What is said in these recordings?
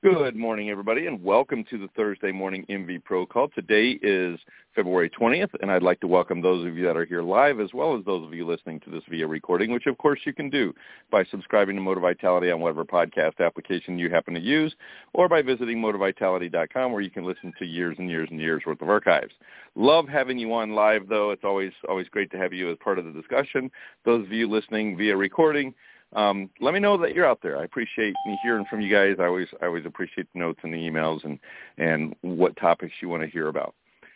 Good morning, everybody, and welcome to the Thursday morning MV Pro Call. Today is February 20th, and I'd like to welcome those of you that are here live as well as those of you listening to this via recording, which, of course, you can do by subscribing to Motor Vitality on whatever podcast application you happen to use or by visiting motorvitality.com where you can listen to years and years and years worth of archives. Love having you on live, though. It's always great to have you as part of the discussion. Those of you listening via recording, let me know that you're out there. I appreciate me hearing from you guys. I always appreciate the notes and the emails and what topics you want to hear about.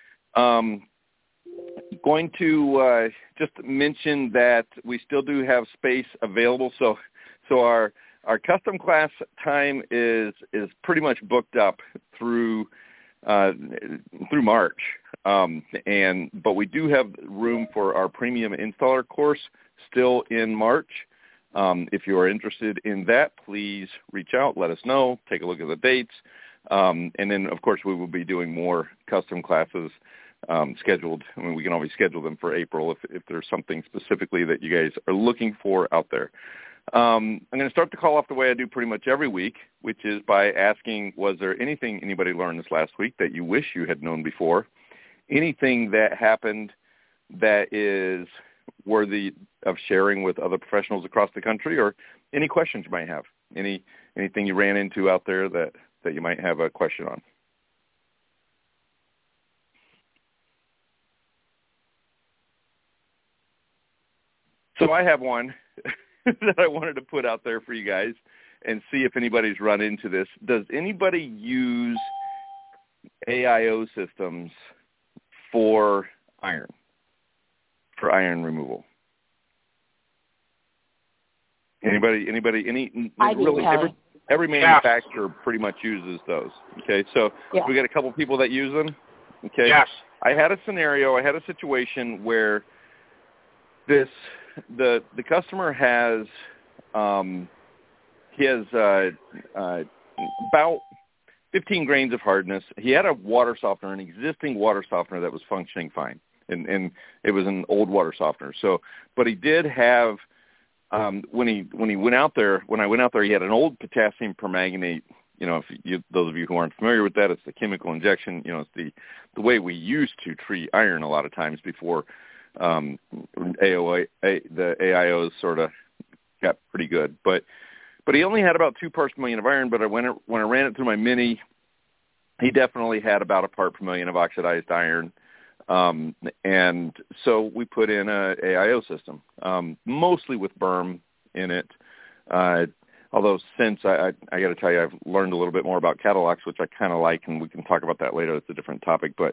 Going to just mention that we still do have space available. So our custom class time is pretty much booked up through March. But we do have room for our premium installer course still in March. If you are interested in that, please reach out, let us know, take a look at the dates. And then, of course, we will be doing more custom classes scheduled. I mean, we can always schedule them for April if there's something specifically that you guys are looking for out there. I'm going to start the call off the way I do pretty much every week, which is by asking, was there anything anybody learned this last week that you wish you had known before? Anything that happened that is worthy of sharing with other professionals across the country, or any questions you might have, anything you ran into out there that you might have a question on. So I have one that I wanted to put out there for you guys and see if anybody's run into this. Does anybody use AIO systems for iron removal? Anybody? Every manufacturer pretty much uses those. Okay, so we got a couple people that use them. Okay. Yes. I had a situation where the customer has about 15 grains of hardness. He had a water softener, an existing water softener that was functioning fine. And it was an old water softener. So, but he did have, when I went out there, he had an old potassium permanganate. You know, those of you who aren't familiar with that, it's the chemical injection. You know, it's the way we used to treat iron a lot of times before the AIOs sort of got pretty good. But he only had about 2 parts per million of iron. But when I ran it through my Mini, he definitely had about a part per million of oxidized iron. And so we put in a AIO system, mostly with berm in it. Although since I got to tell you, I've learned a little bit more about Catalogs, which I kind of like, and we can talk about that later. It's a different topic, we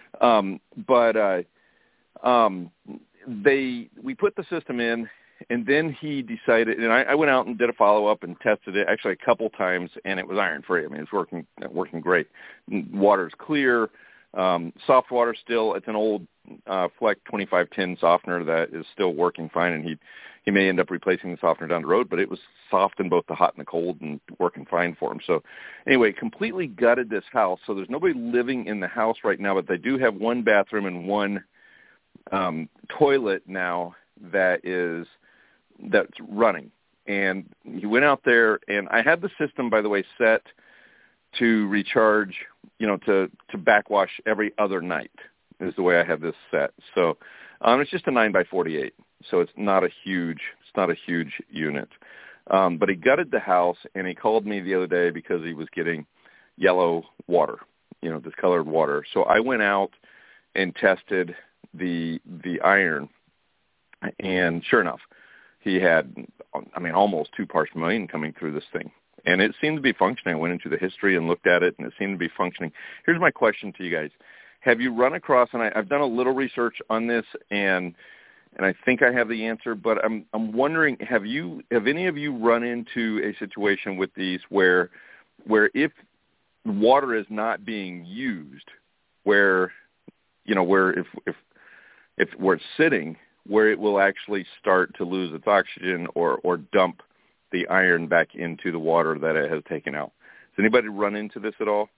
put the system in, and then he decided, and I went out and did a follow-up and tested it actually a couple times, and it was iron-free. I mean, it's working great. Water's clear. Soft water still, it's an old Fleck 2510 softener that is still working fine, and he may end up replacing the softener down the road, but it was soft in both the hot and the cold and working fine for him. So anyway, completely gutted this house. So there's nobody living in the house right now, but they do have one bathroom and one toilet now that's running. And he went out there, and I had the system, by the way, set to recharge, to backwash every other night is the way I have this set. So it's just a 9x48, so it's not a huge unit. But he gutted the house, and he called me the other day because he was getting yellow water, discolored water. So I went out and tested the iron, and sure enough, he had, almost 2 parts per million coming through this thing. And it seemed to be functioning. I went into the history and looked at it, and it seemed to be functioning. Here's my question to you guys. Have you run across, and I've done a little research on this, and I think I have the answer, but I'm wondering, have any of you run into a situation with these where if water is not being used, where if it's sitting, where it will actually start to lose its oxygen or dump the iron back into the water that it has taken out? Has anybody run into this at all?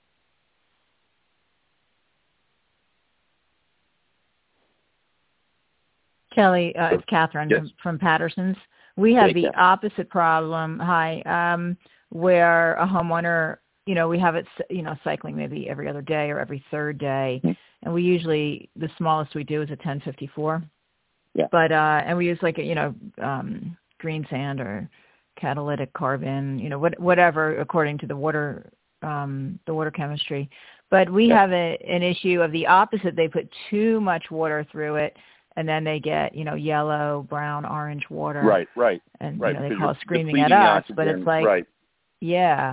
Kelly, it's Catherine from Patterson's. We have the opposite problem. Hi. where a homeowner, we have it, cycling maybe every other day or every third day. Mm-hmm. And we usually, the smallest we do is a 1054. Yeah. But, and we use like, green sand or catalytic carbon, whatever, according to the water chemistry. But we have an issue of the opposite. They put too much water through it, and then they get, yellow, brown, orange water. Right. And, right. They call it screaming at us, oxygen. but it's like, right. Yeah.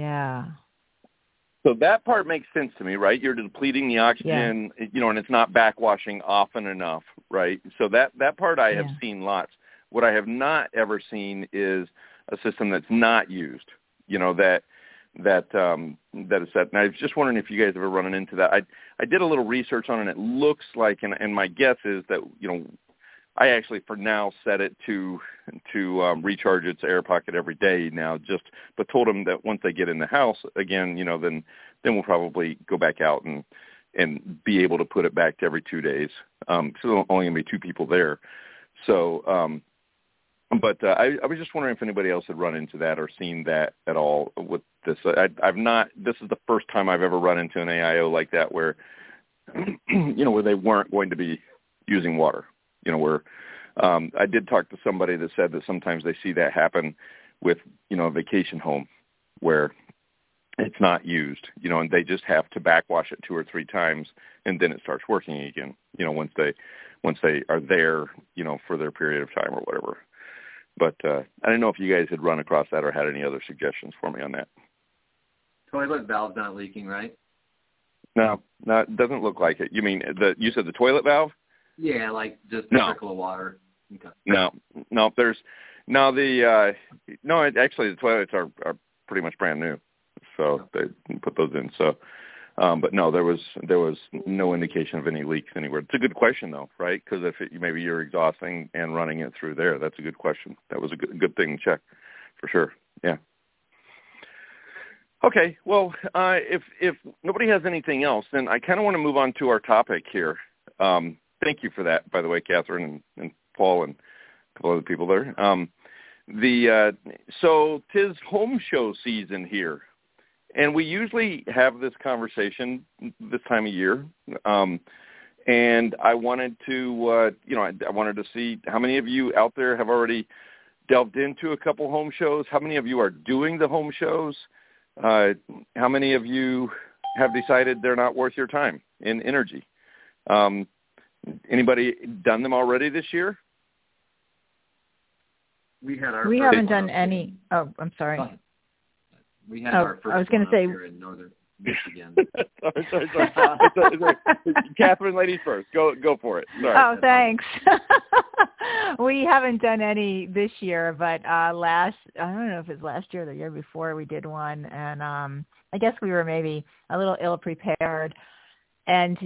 So that part makes sense to me, right? You're depleting the oxygen, and it's not backwashing often enough, right? So that part I have seen lots. What I have not ever seen is a system that's not used, that is set. And I was just wondering if you guys ever run into that. I did a little research on it, and it looks like, and my guess is that, I actually for now set it to recharge its air pocket every day now, but told them that once they get in the house again, then we'll probably go back out and be able to put it back to every 2 days. So there's only going to be 2 people there. So, but I was just wondering if anybody else had run into that or seen that at all with this. I've not. This is the first time I've ever run into an AIO like that where, where they weren't going to be using water. Where I did talk to somebody that said that sometimes they see that happen with, a vacation home where it's not used, and they just have to backwash it 2 or 3 times, and then it starts working again, once they are there, for their period of time or whatever. But I don't know if you guys had run across that or had any other suggestions for me on that. Toilet valve not leaking, right? No, it doesn't look like it. You mean you said the toilet valve? Yeah, like just a trickle of water. Okay. No. Actually the toilets are pretty much brand new, so they put those in. So, but no, there was no indication of any leaks anywhere. It's a good question though, right? Because if maybe you're exhausting and running it through there, that's a good question. That was a good thing to check, for sure. Yeah. Okay. Well, if nobody has anything else, then I kind of want to move on to our topic here. Thank you for that, by the way, Catherine and Paul and a couple other people there. So 'tis home show season here, and we usually have this conversation this time of year. And I wanted to, I wanted to see how many of you out there have already delved into a couple home shows. How many of you are doing the home shows? How many of you have decided they're not worth your time in energy? Anybody done them already this year? We haven't done any. Oh, I'm sorry. We had our first. I was going to say here in northern Michigan. sorry. Catherine, ladies first. Go for it. Sorry. Oh, thanks. We haven't done any this year, but I don't know if it was last year or the year before, we did one, and I guess we were maybe a little ill prepared, and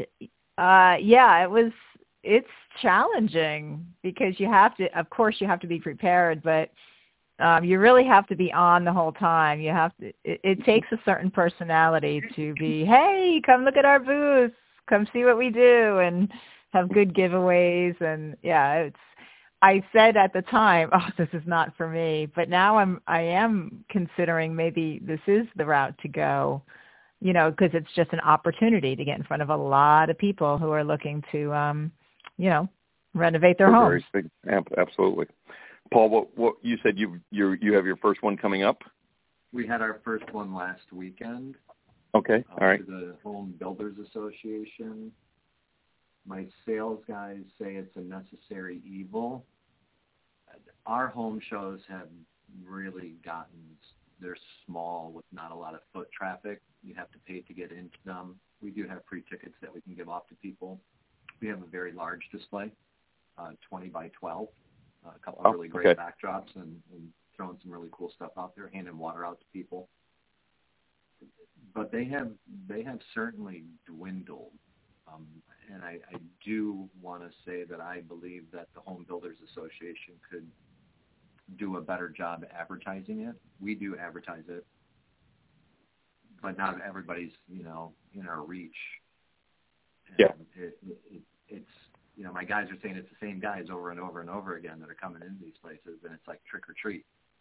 it's challenging because of course you have to be prepared, but you really have to be on the whole time. It takes a certain personality to be, hey, come look at our booth, come see what we do, and have good giveaways. And I said at the time, oh, this is not for me, but now I am considering maybe this is the route to go, because it's just an opportunity to get in front of a lot of people who are looking to, renovate their homes. Absolutely. Paul, what you said you have your first one coming up? We had our first one last weekend. Okay, all right. The Home Builders Association. My sales guys say it's a necessary evil. Our home shows have really they're small with not a lot of foot traffic. You have to pay to get into them. We do have free tickets that we can give off to people. We have a very large display, 20 by 12, a couple of really great backdrops and throwing some really cool stuff out there, handing water out to people. But they have certainly dwindled. And I do want to say that I believe that the Home Builders Association could do a better job advertising it. We do advertise it, but not everybody's, in our reach. And it's my guys are saying it's the same guys over and over and over again that are coming into these places, and it's like trick or treat.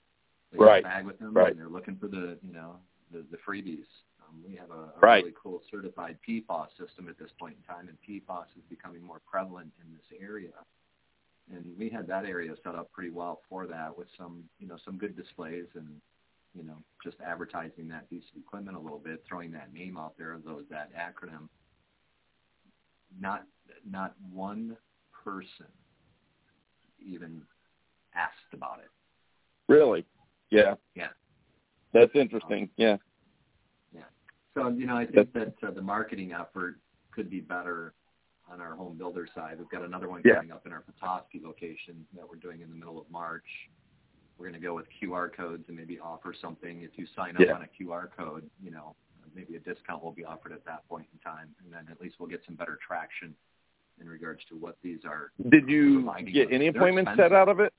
They got a bag with them, and they're looking for the freebies. We have a really cool certified PFAS system at this point in time, and PFAS is becoming more prevalent in this area. And we had that area set up pretty well for that with some good displays and, just advertising that piece of equipment a little bit, throwing that name out there, that acronym. Not one person even asked about it. Really? Yeah. Yeah. That's interesting. Yeah. Yeah. So, I think that the marketing effort could be better on our home builder side. We've got another one coming up in our Petoskey location that we're doing in the middle of March. We're going to go with QR codes and maybe offer something. If you sign up on a QR code, maybe a discount will be offered at that point in time. And then at least we'll get some better traction in regards to what these are. Did you get any appointments set out of it?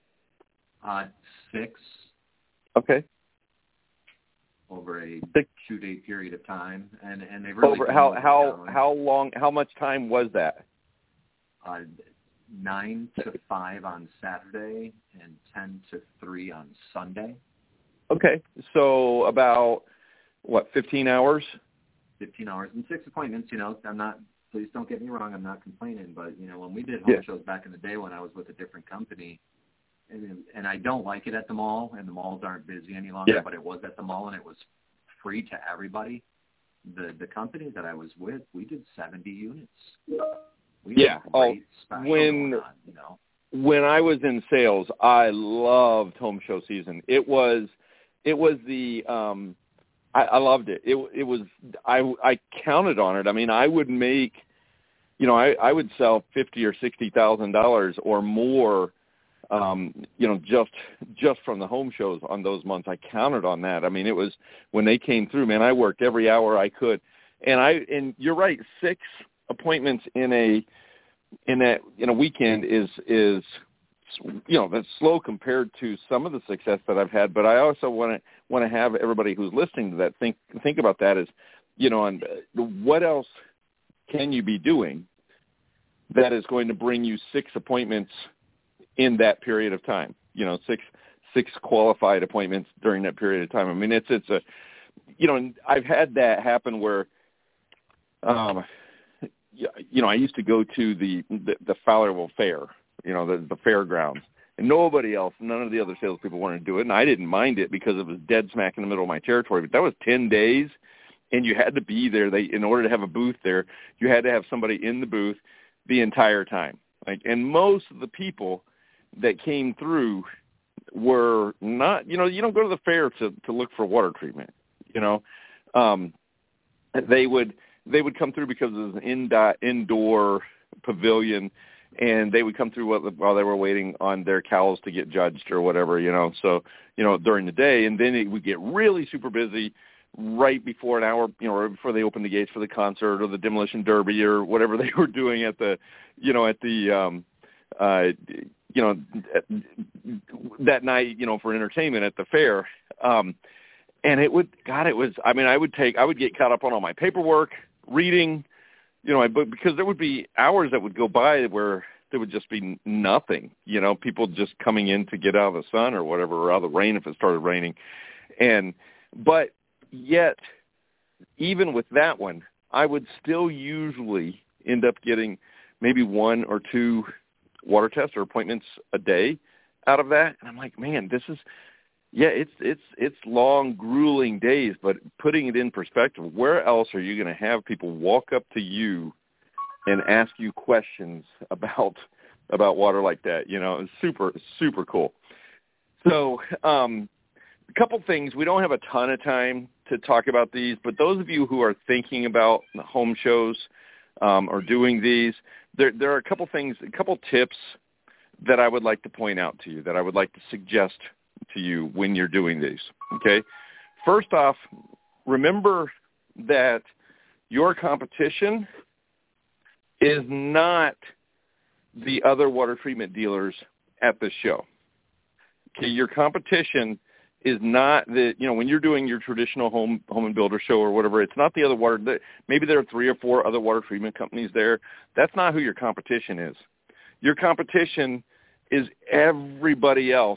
6. Okay. Over a 2-day period of time, and they really how much time was that? 9 to 5 on Saturday and 10 to 3 on Sunday. Okay, so about 15 hours? 15 hours and 6 appointments. Please don't get me wrong, I'm not complaining, but when we did home shows back in the day when I was with a different company, and I don't like it at the mall, and the malls aren't busy any longer, but it was at the mall, and it was free to everybody. The company that I was with, we did 70 units. We had a great special going on, When I was in sales, I loved home show season. It was the I loved it. It was I counted on it. I mean, I would make, I would sell $50,000 or $60,000 or more. Just from the home shows on those months, I counted on that. I mean, it was when they came through, man, I worked every hour I could. And you're right, 6 appointments in a weekend is that's slow compared to some of the success that I've had. But I also want to have everybody who's listening to that think about that as, and what else can you be doing that is going to bring you 6 appointments in that period of time, 6 qualified appointments during that period of time. I mean, it's a, and I've had that happen where, I used to go to the Fowlerville Fair, the fairgrounds, and none of the other salespeople wanted to do it, and I didn't mind it because it was dead smack in the middle of my territory. But that was 10 days, and you had to be there. In order to have a booth there, you had to have somebody in the booth the entire time. And most of the people that came through were not, you don't go to the fair to look for water treatment, they would come through because it was an indoor pavilion, and they would come through while they were waiting on their cows to get judged or whatever, so, during the day, and then it would get really super busy right before an hour, right before they opened the gates for the concert or the demolition derby or whatever they were doing at the that night, for entertainment at the fair. And I would get caught up on all my paperwork, reading, because there would be hours that would go by where there would just be nothing, people just coming in to get out of the sun or whatever, or out of the rain if it started raining. But yet, even with that one, I would still usually end up getting maybe 1 or 2 water tests or appointments a day out of that. And I'm like, man, this is, it's long, grueling days, but putting it in perspective, where else are you going to have people walk up to you and ask you questions about water like that? It's super, super cool. So, a couple things. We don't have a ton of time to talk about these, but those of you who are thinking about home shows or doing these, there are a couple things, a couple tips that I would like to point out to you, that I would like to suggest to you when you're doing these, okay? First off, remember that your competition is not the other water treatment dealers at the show. Okay, your competition is not when you're doing your traditional home and builder show or whatever, it's not the other water. Maybe there are 3 or 4 other water treatment companies there. That's not who your competition is. Your competition is everybody else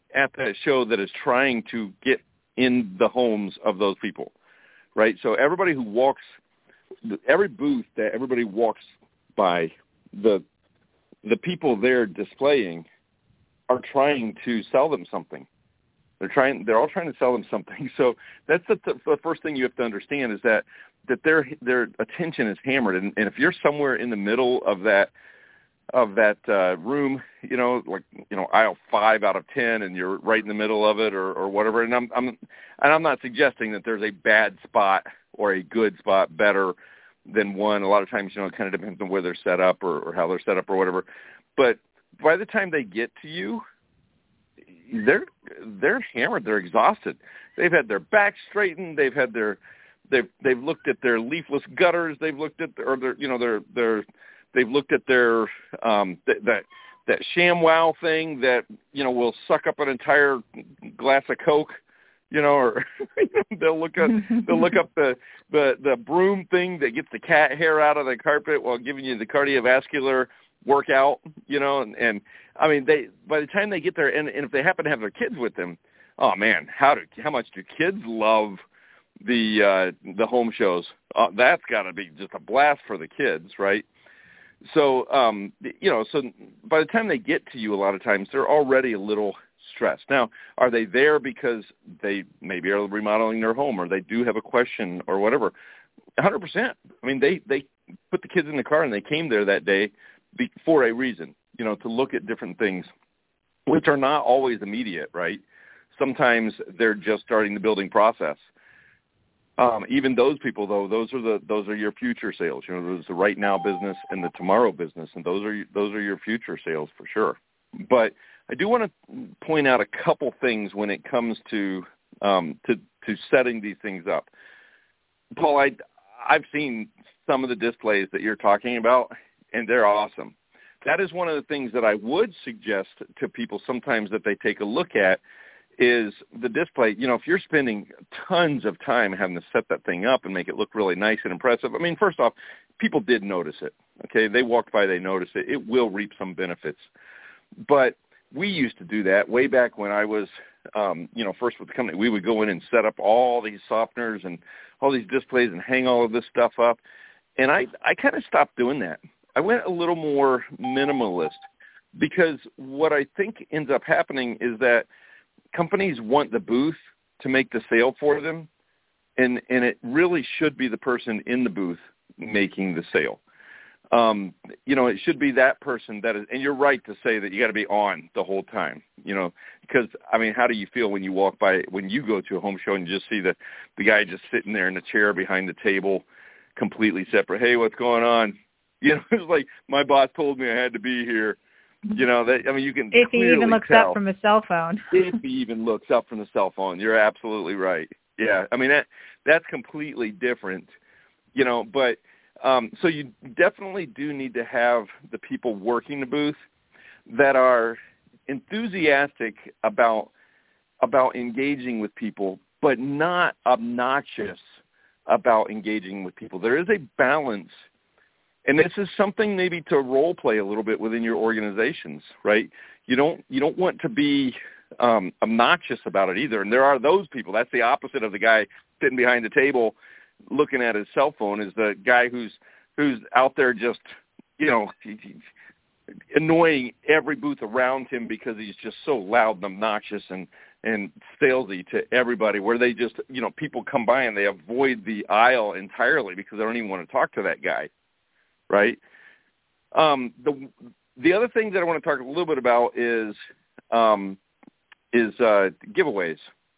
at that show that is trying to get in the homes of those people, right? So everybody who walks, every booth that everybody walks by, the people there displaying are trying to sell them something. They're all trying to sell them something. So that's the first thing you have to understand is that their attention is hammered. And if you're somewhere in the middle of that room, aisle 5 out of 10, and you're right in the middle of it or whatever. And I'm not suggesting that there's a bad spot or a good spot better than one. A lot of times, it kind of depends on where they're set up or how they're set up or whatever. But by the time they get to you, they're hammered. They're exhausted. They've had their back straightened. They've looked at their leafless gutters. They've looked at they've looked at their that ShamWow thing that will suck up an entire glass of Coke, or they'll look up the broom thing that gets the cat hair out of the carpet while giving you the cardiovascular workout, and I mean by the time they get there, and if they happen to have their kids with them, oh man, how much do kids love the home shows? That's got to be just a blast for the kids, right? So, so by the time they get to you, a lot of times they're already a little stressed. Now, are they there because they maybe are remodeling their home or they do have a question or whatever? 100%. I mean, they put the kids in the car and they came there that day for a reason, to look at different things, which are not always immediate, right? Sometimes they're just starting the building process. Even those people, though, those are your future sales. There's the right now business and the tomorrow business, and those are your future sales for sure. But I do want to point out a couple things when it comes to setting these things up. Paul, I've seen some of the displays that you're talking about, and they're awesome. That is one of the things that I would suggest to people sometimes that they take a look at. Is the display, if you're spending tons of time having to set that thing up and make it look really nice and impressive, I mean, first off, people did notice it, okay? They walked by, they noticed it. It will reap some benefits. But we used to do that way back when I was, first with the company. We would go in and set up all these softeners and all these displays and hang all of this stuff up. And I kind of stopped doing that. I went a little more minimalist because what I think ends up happening is that companies want the booth to make the sale for them, and it really should be the person in the booth making the sale. It should be that person that is, and you're right to say that you got to be on the whole time, because, I mean, how do you feel when you walk by, when you go to a home show and you just see the guy just sitting there in the chair behind the table, completely separate? Hey, what's going on? It's like, my boss told me I had to be here. You can if he even looks tell. up from his cell phone. If he even looks up from the cell phone, you're absolutely right. Yeah, I mean that's completely different. But so you definitely do need to have the people working the booth that are enthusiastic about engaging with people, but not obnoxious about engaging with people. There is a balance. And this is something maybe to role play a little bit within your organizations, right? You don't want to be obnoxious about it either. And there are those people. That's the opposite of the guy sitting behind the table looking at his cell phone. Is the guy who's out there just annoying every booth around him because he's just so loud and obnoxious and salesy to everybody. Where they just people come by and they avoid the aisle entirely because they don't even want to talk to that guy. Right. The other thing that I want to talk a little bit about is giveaways.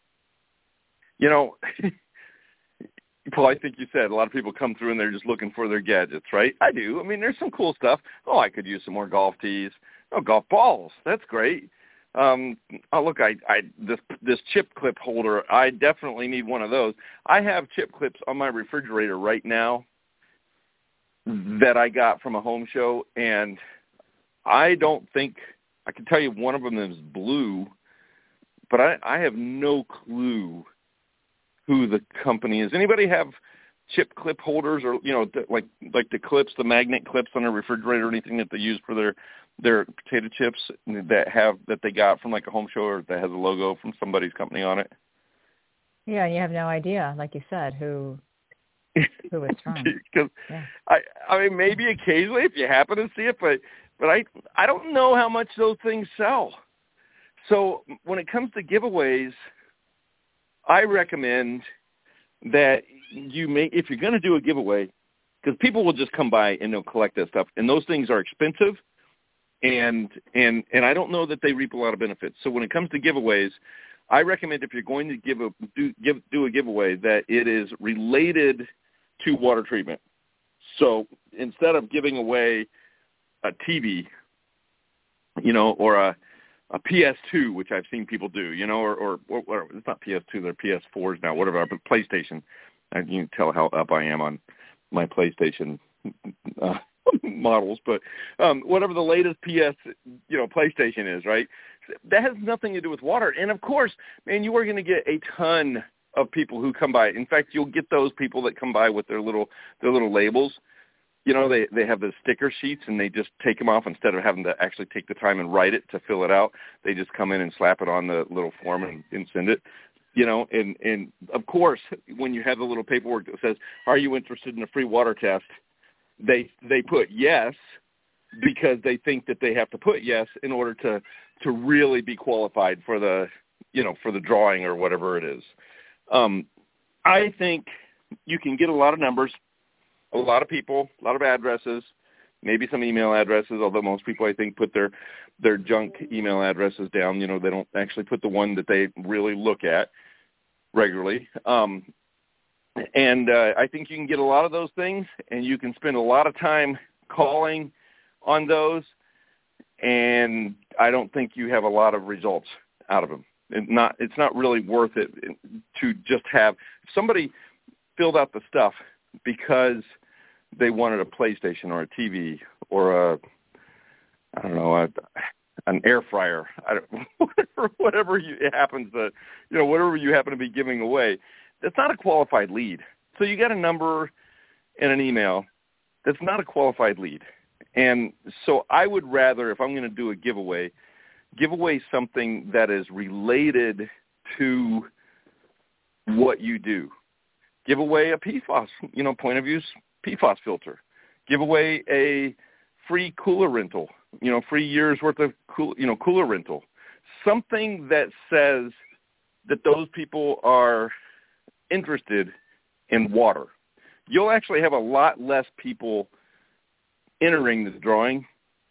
Paul, I think you said a lot of people come through and they're just looking for their gadgets, right? I do. I mean, there's some cool stuff. Oh, I could use some more golf tees. Oh, golf balls. That's great. Oh, look, this chip clip holder. I definitely need one of those. I have chip clips on my refrigerator right now that I got from a home show, and I don't think I can tell you one of them is blue, but I have no clue who the company is. Anybody have chip clip holders, or like the clips, the magnet clips on a refrigerator, or anything that they use for their potato chips that they got from like a home show, or that has a logo from somebody's company on it. Yeah, you have no idea, like you said, who it's from. Because I mean, maybe occasionally if you happen to see it, but I don't know how much those things sell. So when it comes to giveaways, I recommend that if you're going to do a giveaway, because people will just come by and they'll collect that stuff, and those things are expensive, and I don't know that they reap a lot of benefits. So when it comes to giveaways, I recommend if you're going to do a giveaway that it is related to water treatment. So instead of giving away a TV, or a PS2, which I've seen people do, or it's not PS2, they're PS4s now, whatever, but PlayStation. You can tell how up I am on my PlayStation models, but whatever the latest PlayStation is, right? That has nothing to do with water. And of course, man, you are going to get a ton of people who come by. In fact, you'll get those people that come by with their little labels. They have the sticker sheets, and they just take them off instead of having to actually take the time and write it to fill it out. They just come in and slap it on the little form and send it. And of course, when you have the little paperwork that says, "Are you interested in a free water test?" They put yes, because they think that they have to put yes in order to really be qualified for the drawing or whatever it is. I think you can get a lot of numbers, a lot of people, a lot of addresses, maybe some email addresses, although most people, I think, put their junk email addresses down. They don't actually put the one that they really look at regularly. And I think you can get a lot of those things, and you can spend a lot of time calling on those, and I don't think you have a lot of results out of them. It's not really worth it to just have somebody filled out the stuff because they wanted a PlayStation or a TV or an air fryer, whatever it happens to, whatever you happen to be giving away. That's not a qualified lead. So you get a number and an email. That's not a qualified lead. And so I would rather, if I'm going to do a giveaway, give away something that is related to what you do. Give away a PFAS, point of use PFAS filter. Give away a free cooler rental, free year's worth of cooler rental. Something that says that those people are interested in water. You'll actually have a lot less people entering the drawing,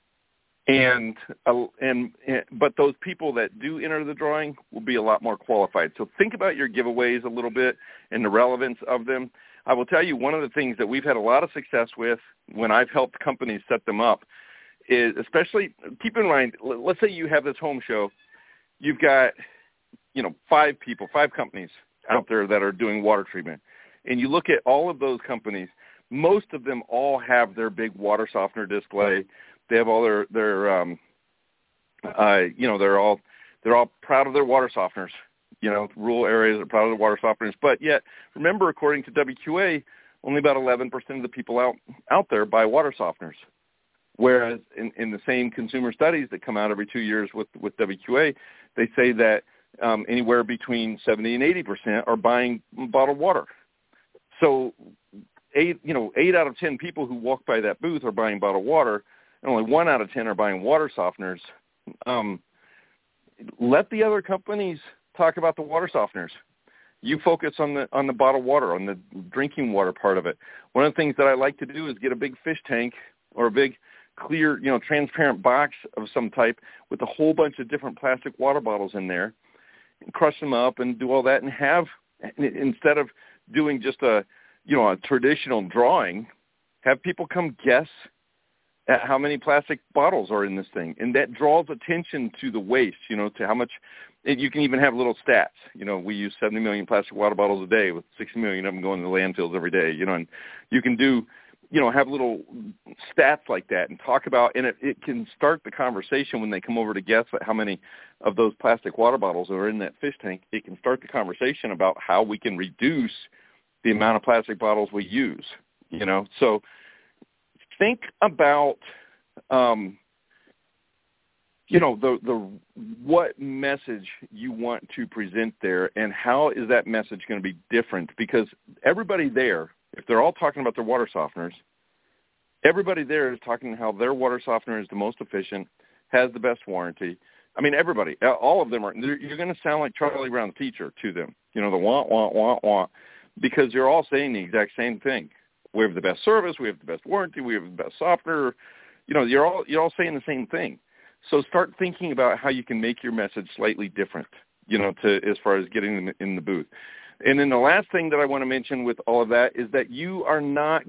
but those people that do enter the drawing will be a lot more qualified. So think about your giveaways a little bit and the relevance of them. I will tell you, one of the things that we've had a lot of success with when I've helped companies set them up is, especially, keep in mind, let's say you have this home show. You've got, 5 companies out there that are doing water treatment. And you look at all of those companies, most of them all have their big water softener display. They have all their they're all proud of their water softeners. Rural areas are proud of their water softeners. But yet, remember, according to WQA, only about 11% of the people out there buy water softeners. Whereas in the same consumer studies that come out every 2 years with WQA, they say that anywhere between 70 and 80% are buying bottled water. So 8 out of 10 people who walk by that booth are buying bottled water, and only 1 out of 10 are buying water softeners. Let the other companies talk about the water softeners. You focus on the bottled water, on the drinking water part of it. One of the things that I like to do is get a big fish tank or a big clear, transparent box of some type with a whole bunch of different plastic water bottles in there, and crush them up and do all that, and have, instead of doing just a traditional drawing, have people come guess at how many plastic bottles are in this thing. And that draws attention to the waste, to how much. You can even have little stats. We use 70 million plastic water bottles a day, with 60 million of them going to the landfills every day, and you can do, have little stats like that and talk about, and it can start the conversation when they come over to guess at how many of those plastic water bottles are in that fish tank. It can start the conversation about how we can reduce the amount of plastic bottles we use, you know. So think about, you know, the what message you want to present there, and how is that message going to be different? Because everybody there, if they're all talking about their water softeners, everybody there is talking how their water softener is the most efficient, has the best warranty. I mean, everybody, all of them are. You're going to sound like Charlie Brown teacher to them. You know, the want, because you're all saying the exact same thing. We have the best service. We have the best warranty. We have the best softener. You know, you're all saying the same thing. So start thinking about how you can make your message slightly different, you know, as far as getting them in the booth. And then the last thing that I want to mention with all of that is that you're not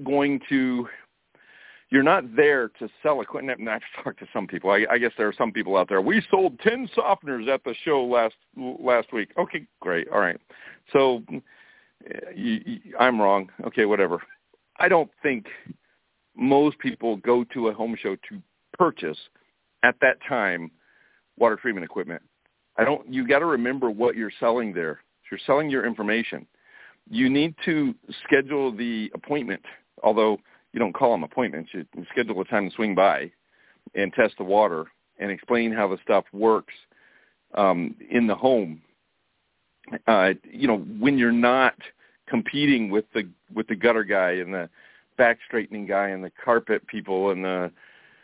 there to sell equipment. And I've talked to some people. I guess there are some people out there. We sold 10 softeners at the show last week. Okay, great. All right. So I'm wrong. Okay, whatever. I don't think most people go to a home show to purchase at that time water treatment equipment. You got to remember what you're selling there. You're selling your information. You need to schedule the appointment, although you don't call them appointments. You schedule a time to swing by and test the water and explain how the stuff works in the home. You know, when you're not competing with the gutter guy and the back straightening guy and the carpet people and the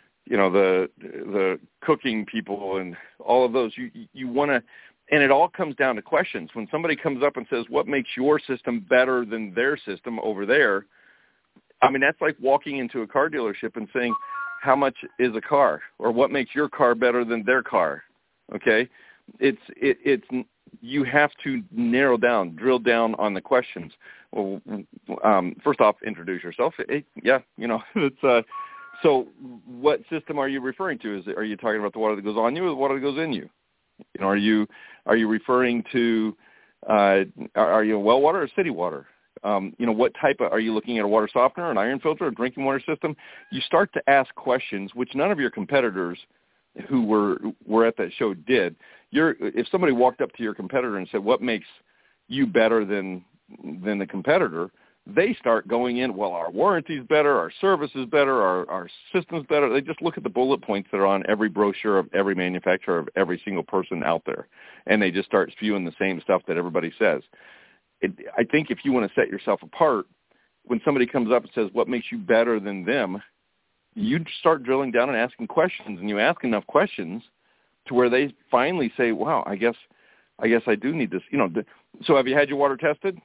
cooking people and all of those, you want to, and it all comes down to questions. When somebody comes up and says, what makes your system better than their system over there? I mean, that's like walking into a car dealership and saying, how much is a car? Or what makes your car better than their car? Okay? It's you have to narrow down, drill down on the questions. Well, first off, introduce yourself. Yeah, you know, it's so what system are you referring to? Are you talking about the water that goes on you or the water that goes in you? You know, are you referring to are you well water or city water? You know, what type are you looking at, a water softener, an iron filter, a drinking water system? You start to ask questions, which none of your competitors who were at that show did. If somebody walked up to your competitor and said, what makes you better than the competitor, they start going in, well, our warranty's better, our service is better, our system's better. They just look at the bullet points that are on every brochure of every manufacturer, of every single person out there, and they just start spewing the same stuff that everybody says. I think if you want to set yourself apart, when somebody comes up and says, what makes you better than them, you start drilling down and asking questions, and you ask enough questions to where they finally say, wow, I guess I do need this. You know, so have you had your water tested?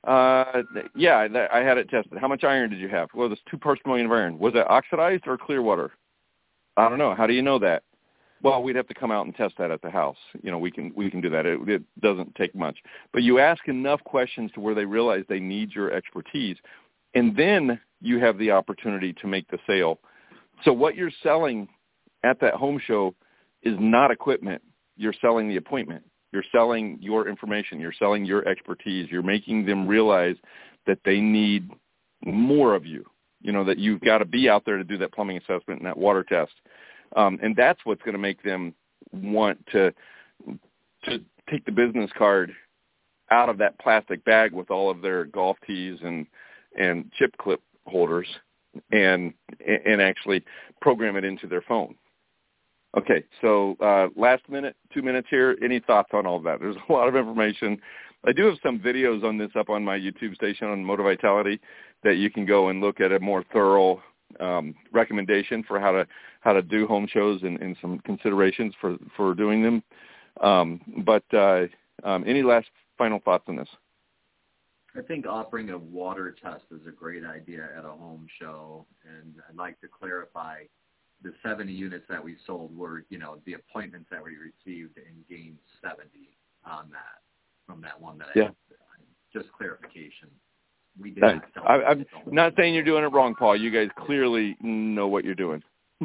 Yeah, I had it tested. How much iron did you have? Well, there's 2 parts per million of iron. Was it oxidized or clear water? I don't know. How do you know that? Well, we'd have to come out and test that at the house. You know, we can do that. It doesn't take much. But you ask enough questions to where they realize they need your expertise, and then you have the opportunity to make the sale. So what you're selling at that home show is not equipment. You're selling the appointment. You're selling your information. You're selling your expertise. You're making them realize that they need more of you, you know, that you've got to be out there to do that plumbing assessment and that water test. And that's what's going to make them want to take the business card out of that plastic bag with all of their golf tees and chip clip holders and actually program it into their phone. Okay, so last minute, 2 minutes here. Any thoughts on all of that? There's a lot of information. I do have some videos on this up on my YouTube station on Moto Vitality that you can go and look at a more thorough recommendation for how to do home shows and some considerations for doing them. But any last final thoughts on this? I think offering a water test is a great idea at a home show, and I'd like to clarify the 70 units that we sold were, you know, the appointments that we received and gained 70 on that from that one that I had. Just clarification. We did not sell. I'm not saying you're doing it wrong, Paul. You guys clearly know what you're doing.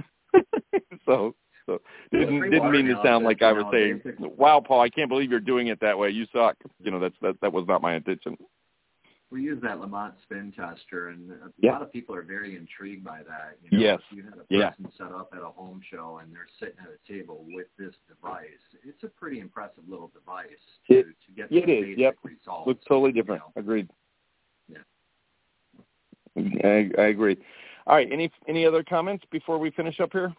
so didn't mean to sound like I was saying, wow, Paul, I can't believe you're doing it that way. You suck. You know, that was not my intention. We use that Lamont spin tester, and a lot of people are very intrigued by that. You know, yes. If you had a person set up at a home show and they're sitting at a table with this device, it's a pretty impressive little device to get some basic results. Looks totally different. You know? Agreed. Yeah. I agree. All right. Any other comments before we finish up here?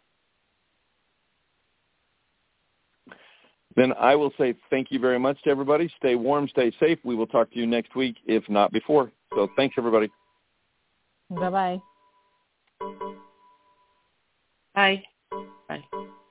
Then I will say thank you very much to everybody. Stay warm, stay safe. We will talk to you next week, if not before. So thanks, everybody. Bye-bye. Bye. Bye.